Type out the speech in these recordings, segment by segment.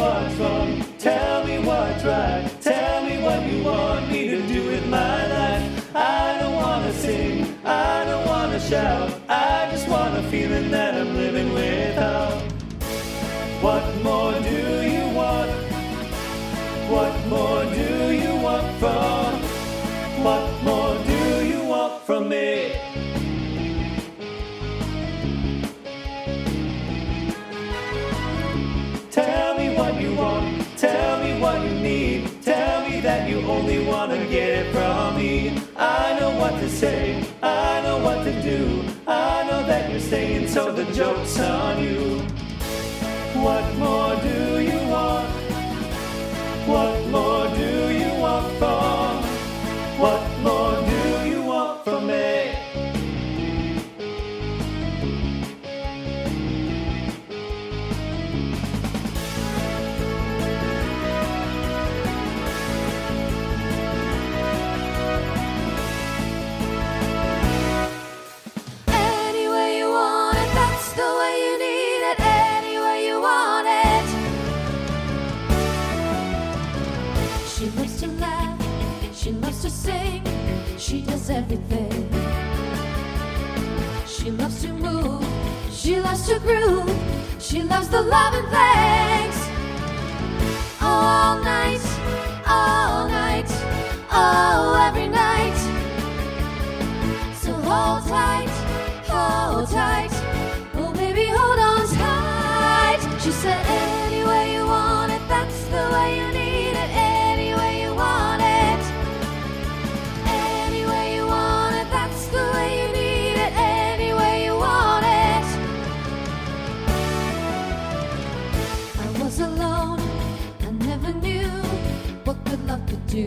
what's wrong, tell me what's right, tell me what you want me to do with my life. I don't wanna sing, I don't wanna shout, I just want a feeling that I'm living without. What more do you want? What more do you want from? What more do you want from me? Tell me what you want, tell me what you need, tell me that you only want to get it from me. I know what to say, I know what to do, I know that you're staying, so the joke's on you. What more do you want? What more do you want from? What more do you want from me? She loves to sing, she does everything. She loves to move, she loves to groove, she loves the love and things. All night, oh, every night. So hold tight, oh baby, hold on tight. She said, any way you want it, that's the way you need it. Any way you want it. Alone, I never knew what good love could do.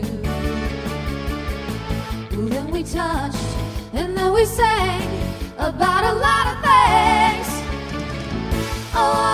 Ooh, then we touched, and then we sang about a lot of things. Oh,